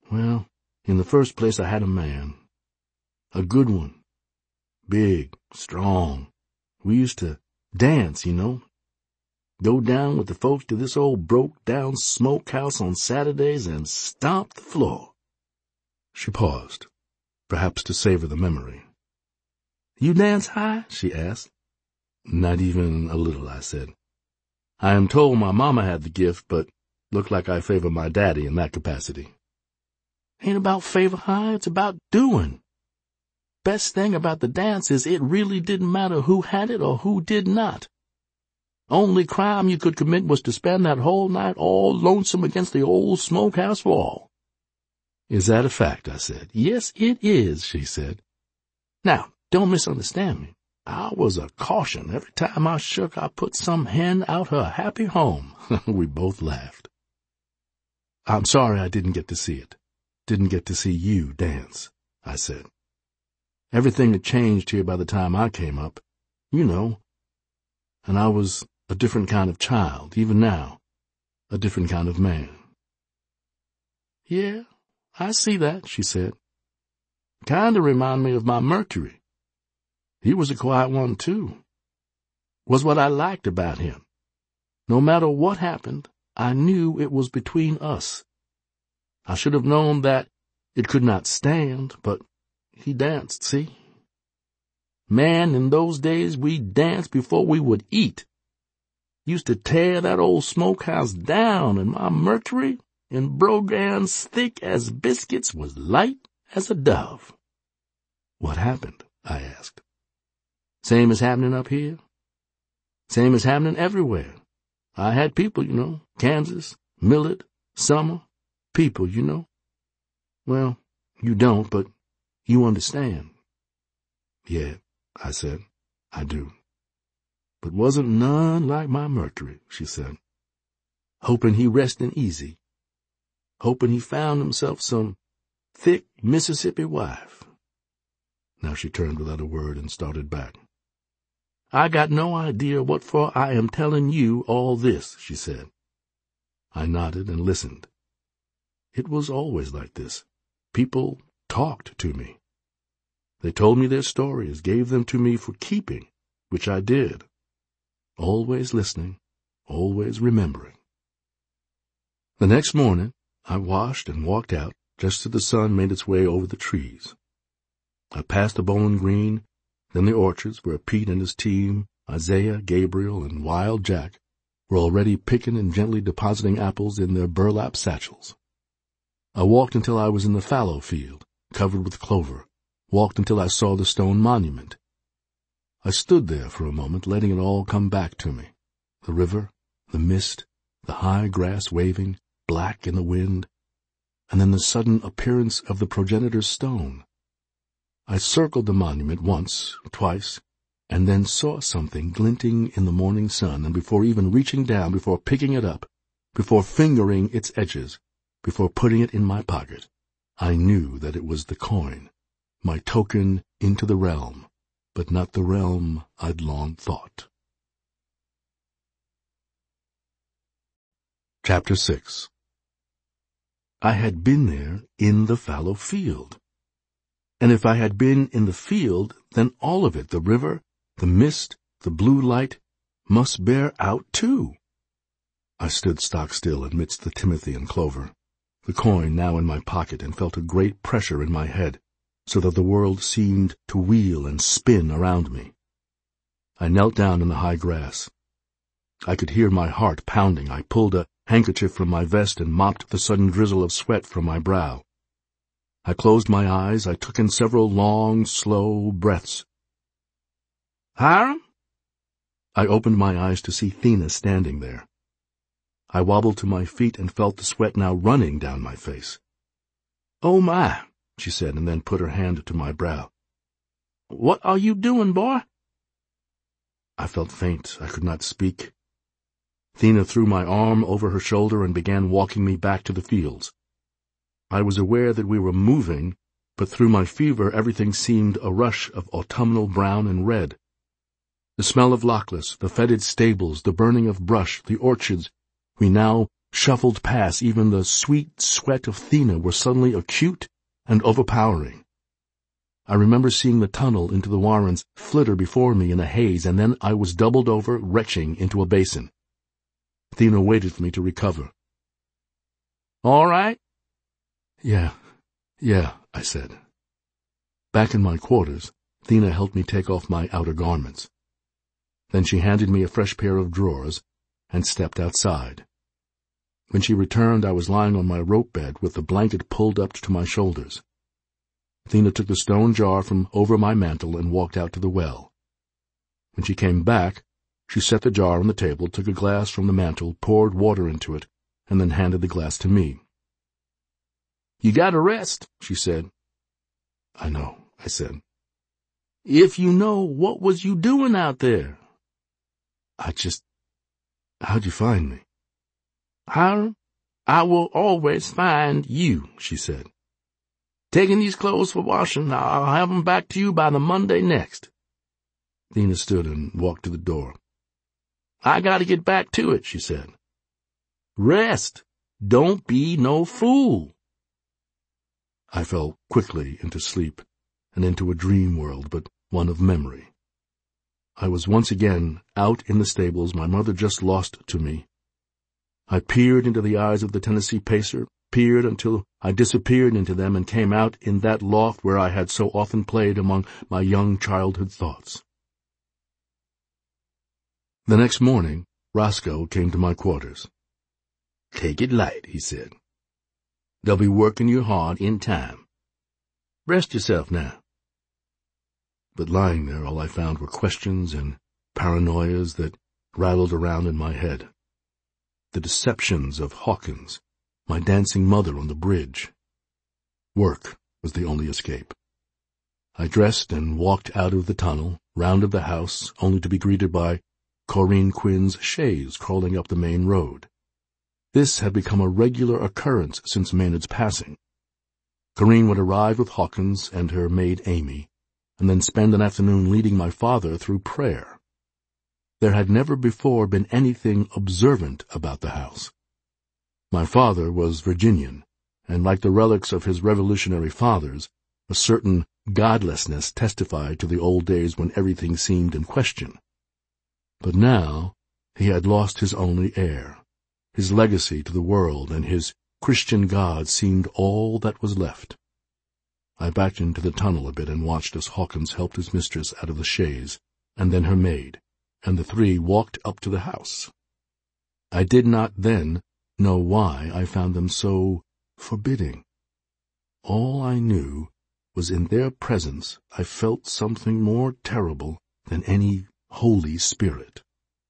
Well, in the first place I had a man. A good one. Big, strong. We used to dance, you know. Go down with the folks to this old broke-down smokehouse on Saturdays and stomp the floor. She paused, perhaps to savor the memory. You dance high? She asked. Not even a little, I said. I am told my mama had the gift, but looked like I favor my daddy in that capacity. Ain't about favor high, it's about doing. Best thing about the dance is it really didn't matter who had it or who did not. Only crime you could commit was to spend that whole night all lonesome against the old smokehouse wall. Is that a fact? I said. Yes, it is, she said. Now, don't misunderstand me. I was a caution. Every time I shook, I put some hen out her happy home. We both laughed. I'm sorry I didn't get to see it. Didn't get to see you dance, I said. Everything had changed here by the time I came up, you know. And I was a different kind of child, even now. A different kind of man. Yeah, I see that, she said. Kinda remind me of my Mercury. He was a quiet one, too. Was what I liked about him. No matter what happened, I knew it was between us. I should have known that it could not stand, but he danced, see? Man, in those days we danced before we would eat. Used to tear that old smokehouse down, and my Mercury, in brogans thick as biscuits, was light as a dove. What happened? I asked. Same as happening up here. Same as happening everywhere. I had people, you know, Kansas, Millard, Summer, people, you know. Well, you don't, but you understand. Yeah, I said, I do. But wasn't none like my Mercury, she said. Hoping he restin' easy. Hoping he found himself some thick Mississippi wife. Now she turned without a word and started back. I got no idea what for I am telling you all this, she said. I nodded and listened. It was always like this. People talked to me. They told me their stories, gave them to me for keeping, which I did. Always listening, always remembering. The next morning, I washed and walked out just as the sun made its way over the trees. I passed the Bowling Green, then the orchards where Pete and his team, Isaiah, Gabriel, and Wild Jack, were already picking and gently depositing apples in their burlap satchels. I walked until I was in the fallow field, covered with clover, walked until I saw the stone monument. I stood there for a moment, letting it all come back to me. The river, the mist, the high grass waving, black in the wind, and then the sudden appearance of the progenitor's stone. I circled the monument once, twice, and then saw something glinting in the morning sun, and before even reaching down, before picking it up, before fingering its edges, before putting it in my pocket, I knew that it was the coin, my token into the realm, but not the realm I'd long thought. Chapter 6. I had been there in the fallow field. And if I had been in the field, then all of it, the river, the mist, the blue light, must bear out too. I stood stock still amidst the timothy and clover, the coin now in my pocket, and felt a great pressure in my head, so that the world seemed to wheel and spin around me. I knelt down in the high grass. I could hear my heart pounding. I pulled a handkerchief from my vest and mopped the sudden drizzle of sweat from my brow. I closed my eyes. I took in several long, slow breaths. Hiram? I opened my eyes to see Thina standing there. I wobbled to my feet and felt the sweat now running down my face. Oh, my, she said, and then put her hand to my brow. What are you doing, boy? I felt faint. I could not speak. Thina threw my arm over her shoulder and began walking me back to the fields. I was aware that we were moving, but through my fever everything seemed a rush of autumnal brown and red. The smell of Lochless, the fetid stables, the burning of brush, the orchards, we now shuffled past, even the sweet sweat of Thina were suddenly acute and overpowering. I remember seeing the tunnel into the Warrens flitter before me in a haze, and then I was doubled over, retching into a basin. Thina waited for me to recover. "All right?" Yeah, I said. Back in my quarters, Thina helped me take off my outer garments. Then she handed me a fresh pair of drawers and stepped outside. When she returned, I was lying on my rope bed with the blanket pulled up to my shoulders. Thina took the stone jar from over my mantle and walked out to the well. When she came back, she set the jar on the table, took a glass from the mantle, poured water into it, and then handed the glass to me. "You gotta rest," she said. "I know," I said. "If you know, what was you doing out there?" How'd you find me?" "Hiram, I will always find you," she said. "Taking these clothes for washing. I'll have 'em back to you by the Monday next." Thina stood and walked to the door. "I gotta get back to it," she said. "Rest. Don't be no fool." I fell quickly into sleep and into a dream world, but one of memory. I was once again out in the stables my mother just lost to me. I peered into the eyes of the Tennessee pacer, peered until I disappeared into them and came out in that loft where I had so often played among my young childhood thoughts. The next morning, Roscoe came to my quarters. "Take it light," he said. "They'll be working you hard in time. Rest yourself now." But lying there, all I found were questions and paranoias that rattled around in my head. The deceptions of Hawkins, my dancing mother on the bridge. Work was the only escape. I dressed and walked out of the tunnel, rounded the house, only to be greeted by Corinne Quinn's chaise crawling up the main road. This had become a regular occurrence since Maynard's passing. Corinne would arrive with Hawkins and her maid Amy, and then spend an afternoon leading my father through prayer. There had never before been anything observant about the house. My father was Virginian, and like the relics of his revolutionary fathers, a certain godlessness testified to the old days when everything seemed in question. But now he had lost his only heir. His legacy to the world and his Christian God seemed all that was left. I backed into the tunnel a bit and watched as Hawkins helped his mistress out of the chaise, and then her maid, and the three walked up to the house. I did not then know why I found them so forbidding. All I knew was in their presence I felt something more terrible than any Holy Spirit.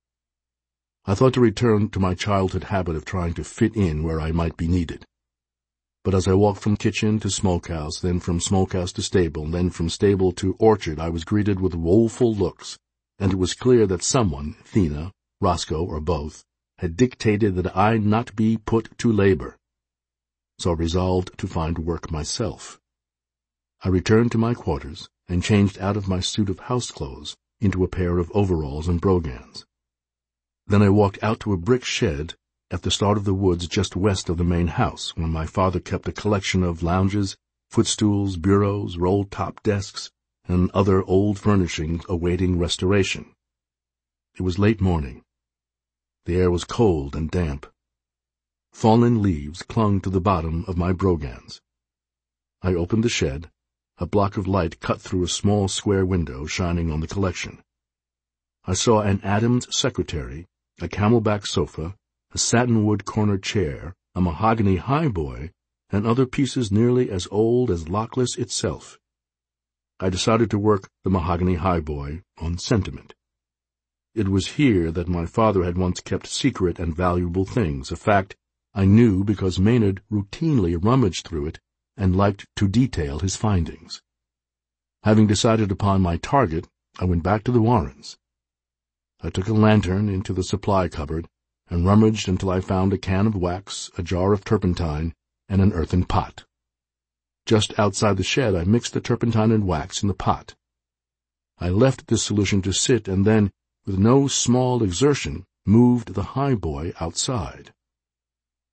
I thought to return to my childhood habit of trying to fit in where I might be needed. But as I walked from kitchen to smokehouse, then from smokehouse to stable, then from stable to orchard, I was greeted with woeful looks, and it was clear that someone, Thina, Roscoe, or both, had dictated that I not be put to labor. So I resolved to find work myself. I returned to my quarters and changed out of my suit of house clothes into a pair of overalls and brogans. Then I walked out to a brick shed at the start of the woods just west of the main house, where my father kept a collection of lounges, footstools, bureaus, roll-top desks, and other old furnishings awaiting restoration. It was late morning. The air was cold and damp. Fallen leaves clung to the bottom of my brogans. I opened the shed. A block of light cut through a small square window shining on the collection. I saw an Adams secretary, a camelback sofa, a satinwood corner chair, a mahogany highboy, and other pieces nearly as old as Lochless itself. I decided to work the mahogany highboy on sentiment. It was here that my father had once kept secret and valuable things, a fact I knew because Maynard routinely rummaged through it and liked to detail his findings. Having decided upon my target, I went back to the Warrens. I took a lantern into the supply cupboard and rummaged until I found a can of wax, a jar of turpentine, and an earthen pot. Just outside the shed, I mixed the turpentine and wax in the pot. I left this solution to sit and then, with no small exertion, moved the highboy outside.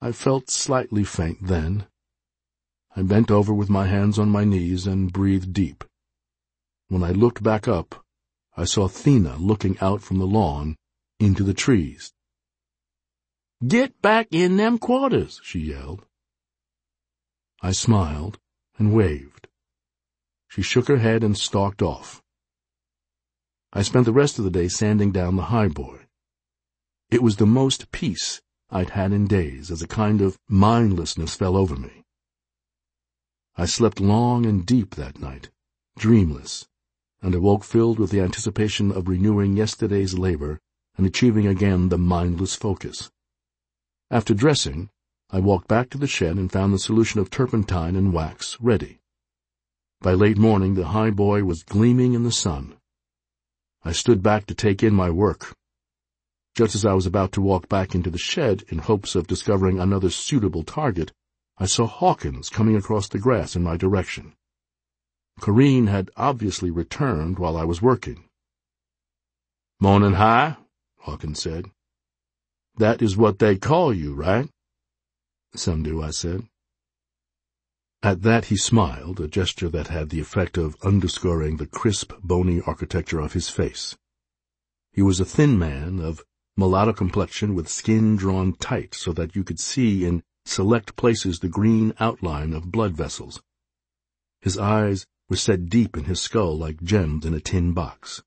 I felt slightly faint then. I bent over with my hands on my knees and breathed deep. When I looked back up, I saw Thina looking out from the lawn into the trees. "Get back in them quarters," she yelled. I smiled and waved. She shook her head and stalked off. I spent the rest of the day sanding down the highboy. It was the most peace I'd had in days, as a kind of mindlessness fell over me. I slept long and deep that night, dreamless, and awoke filled with the anticipation of renewing yesterday's labor and achieving again the mindless focus. After dressing, I walked back to the shed and found the solution of turpentine and wax ready. By late morning, the highboy was gleaming in the sun. I stood back to take in my work. Just as I was about to walk back into the shed in hopes of discovering another suitable target, I saw Hawkins coming across the grass in my direction. Corrine had obviously returned while I was working. "Morning, Hi," Hawkins said. "That is what they call you, right?" "Some do," I said. At that he smiled, a gesture that had the effect of underscoring the crisp, bony architecture of his face. He was a thin man of mulatto complexion with skin drawn tight so that you could see in select places the green outline of blood vessels. His eyes were set deep in his skull like gems in a tin box.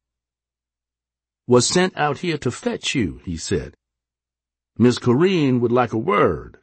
"Was sent out here to fetch you," he said. "Miss Corrine would like a word."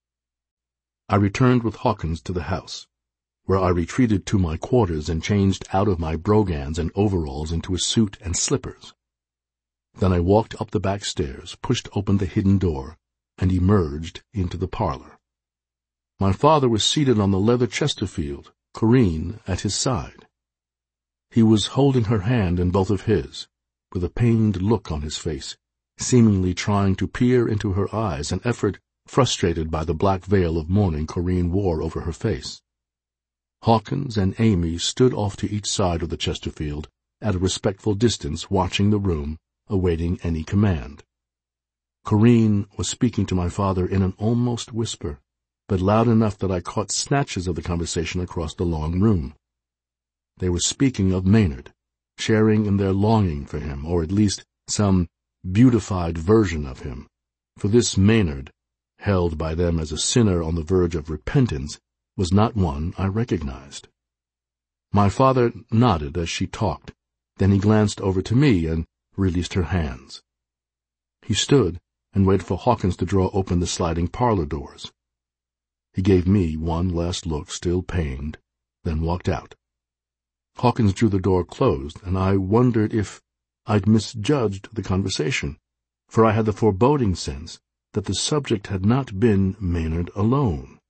I returned with Hawkins to the house, where I retreated to my quarters and changed out of my brogans and overalls into a suit and slippers. Then I walked up the back stairs, pushed open the hidden door, and emerged into the parlor. My father was seated on the leather Chesterfield, Corrine at his side. He was holding her hand in both of his, with a pained look on his face, seemingly trying to peer into her eyes, an effort frustrated by the black veil of mourning Corrine wore over her face. Hawkins and Amy stood off to each side of the Chesterfield, at a respectful distance, watching the room, awaiting any command. Corrine was speaking to my father in an almost whisper, but loud enough that I caught snatches of the conversation across the long room. They were speaking of Maynard, sharing in their longing for him, or at least some beautified version of him, for this Maynard, held by them as a sinner on the verge of repentance, was not one I recognized. My father nodded as she talked, then he glanced over to me and released her hands. He stood and waited for Hawkins to draw open the sliding parlor doors. He gave me one last look, still pained, then walked out. Hawkins drew the door closed, and I wondered if I'd misjudged the conversation, for I had the foreboding sense that the subject had not been Maynard alone.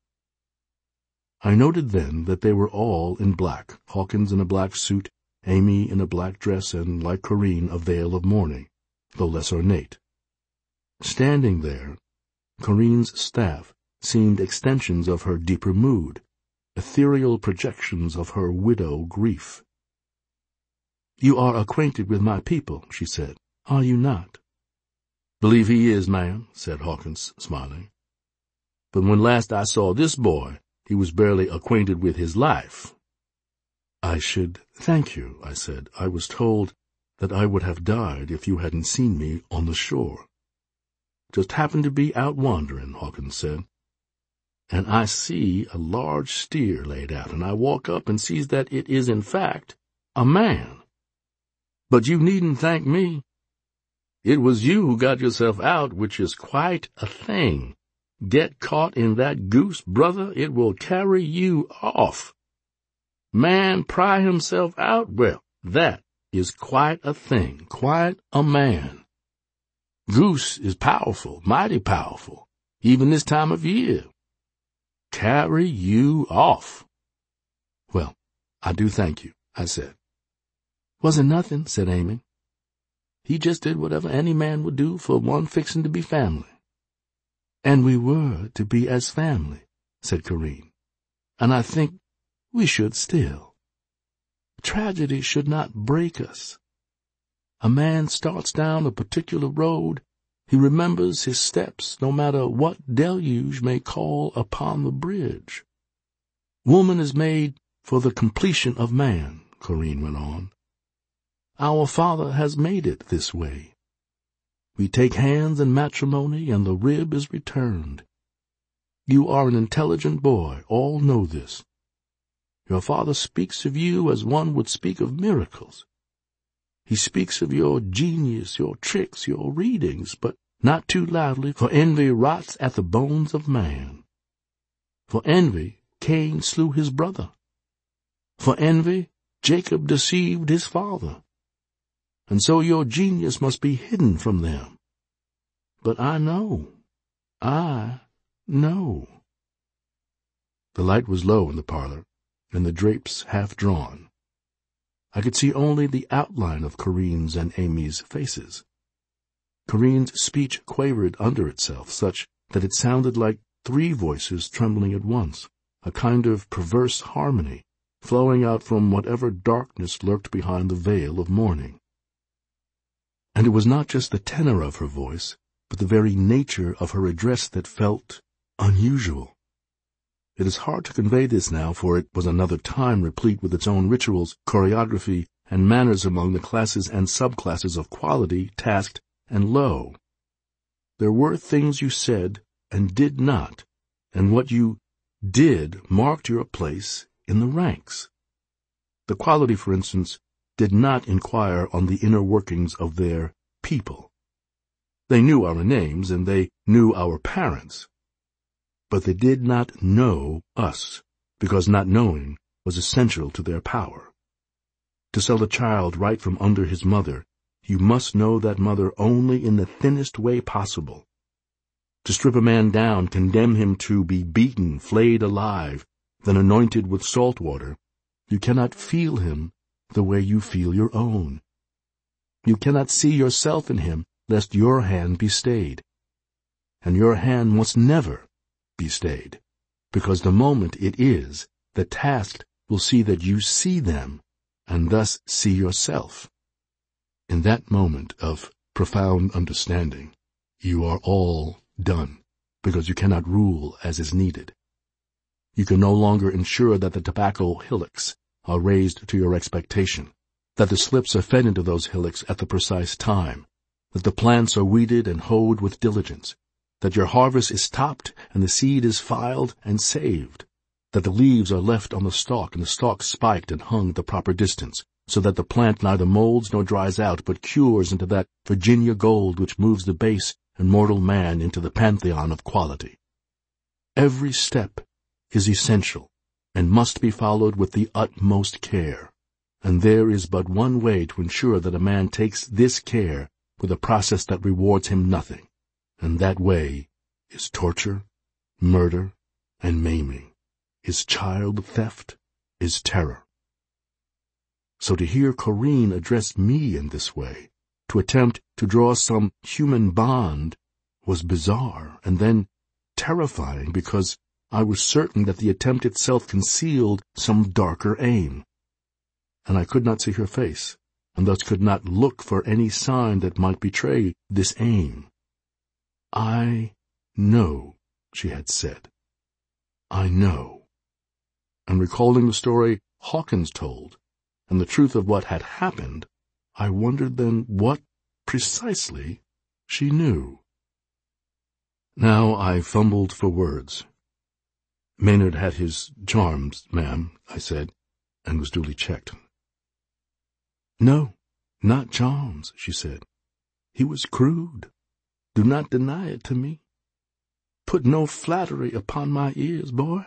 I noted then that they were all in black, Hawkins in a black suit, Amy in a black dress, and, like Corrine, a veil of mourning, though less ornate. Standing there, Corrine's staff seemed extensions of her deeper mood, ethereal projections of her widow grief. "You are acquainted with my people," she said, "are you not?" "Believe he is, ma'am," said Hawkins, smiling. "But when last I saw this boy, he was barely acquainted with his life." "I should thank you," I said. "I was told that I would have died if you hadn't seen me on the shore." "Just happened to be out wandering," Hawkins said. "And I see a large steer laid out, and I walk up and sees that it is in fact a man. But you needn't thank me. It was you who got yourself out, which is quite a thing. Get caught in that goose, brother, it will carry you off. Man pry himself out, well, that is quite a thing, quite a man. Goose is powerful, mighty powerful, even this time of year. Carry you off." "Well, I do thank you," I said. "Wasn't nothing," said Amy. "He just did whatever any man would do for one fixing to be family." "And we were to be as family," said Corrine, "and I think we should still. Tragedy should not break us. A man starts down a particular road, He remembers his steps no matter what deluge may call upon the bridge. Woman is made for the completion of man, Corinne went on. Our Father has made it this way. We take hands in matrimony and the rib is returned. You are an intelligent boy, all know this. Your father speaks of you as one would speak of miracles. He speaks of your genius, your tricks, your readings, but not too loudly, for envy rots at the bones of man. For envy, Cain slew his brother. For envy, Jacob deceived his father. And so your genius must be hidden from them. But I know. The light was low in the parlor, and the drapes half drawn. I could see only the outline of Corinne's and Amy's faces. Corinne's speech quavered under itself, such that it sounded like three voices trembling at once, a kind of perverse harmony, flowing out from whatever darkness lurked behind the veil of mourning. And it was not just the tenor of her voice, but the very nature of her address that felt unusual. It is hard to convey this now, for it was another time replete with its own rituals, choreography, and manners among the classes and subclasses of quality, tasked, and low. There were things you said and did not, and what you did marked your place in the ranks. The quality, for instance, did not inquire on the inner workings of their people. They knew our names and they knew our parents, but they did not know us, because not knowing was essential to their power. To sell a child right from under his mother, you must know that mother only in the thinnest way possible. To strip a man down, condemn him to be beaten, flayed alive, then anointed with salt water, you cannot feel him the way you feel your own. You cannot see yourself in him, lest your hand be stayed. And your hand must never be stayed, because the moment it is, the tasked will see that you see them, and thus see yourself. In that moment of profound understanding, you are all done, because you cannot rule as is needed. You can no longer ensure that the tobacco hillocks are raised to your expectation, that the slips are fed into those hillocks at the precise time, that the plants are weeded and hoed with diligence, that your harvest is topped and the seed is filed and saved, that the leaves are left on the stalk and the stalk spiked and hung at the proper distance, so that the plant neither molds nor dries out, but cures into that Virginia gold which moves the base and mortal man into the pantheon of quality. Every step is essential and must be followed with the utmost care, and there is but one way to ensure that a man takes this care with a process that rewards him nothing, and that way is torture, murder, and maiming, is child theft, is terror. So to hear Corinne address me in this way, to attempt to draw some human bond, was bizarre and then terrifying, because I was certain that the attempt itself concealed some darker aim. And I could not see her face, and thus could not look for any sign that might betray this aim. I know, she had said. I know. And recalling the story Hawkins told, and the truth of what had happened, I wondered then what, precisely, she knew. Now I fumbled for words. Maynard had his charms, ma'am, I said, and was duly checked. No, not charms, she said. He was crude. Do not deny it to me. Put no flattery upon my ears, boy.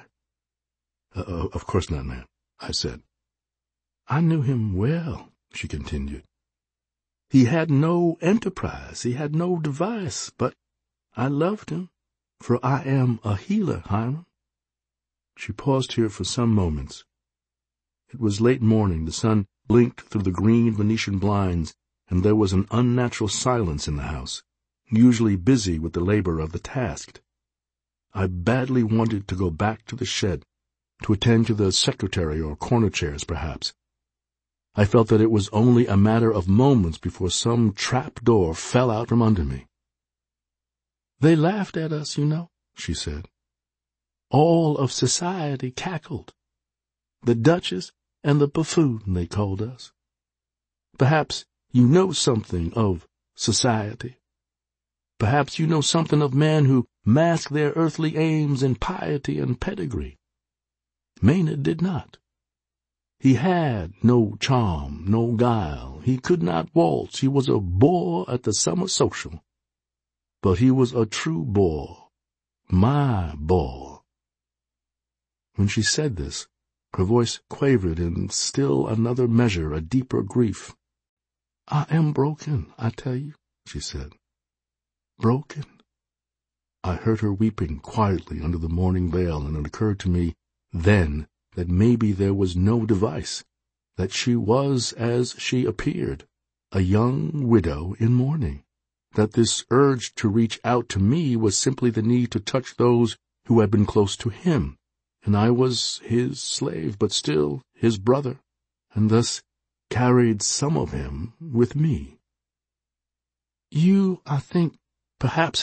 Of course not, ma'am, I said. I knew him well, she continued. He had no enterprise, he had no device, but I loved him, for I am a healer, Hiram. She paused here for some moments. It was late morning, the sun blinked through the green Venetian blinds, and there was an unnatural silence in the house, usually busy with the labor of the tasked. I badly wanted to go back to the shed, to attend to the secretary or corner chairs, perhaps. I felt that it was only a matter of moments before some trap door fell out from under me. They laughed at us, you know, she said. All of society cackled. The Duchess and the buffoon, they called us. Perhaps you know something of society. Perhaps you know something of men who mask their earthly aims in piety and pedigree. Maynard did not. He had no charm, no guile. He could not waltz. He was a bore at the summer social. But he was a true bore, my bore. When she said this, her voice quavered in still another measure, a deeper grief. I am broken, I tell you, she said. Broken. I heard her weeping quietly under the morning veil, and it occurred to me then that maybe there was no device, that she was as she appeared, a young widow in mourning, that this urge to reach out to me was simply the need to touch those who had been close to him, and I was his slave, but still his brother, and thus carried some of him with me. You, I think, perhaps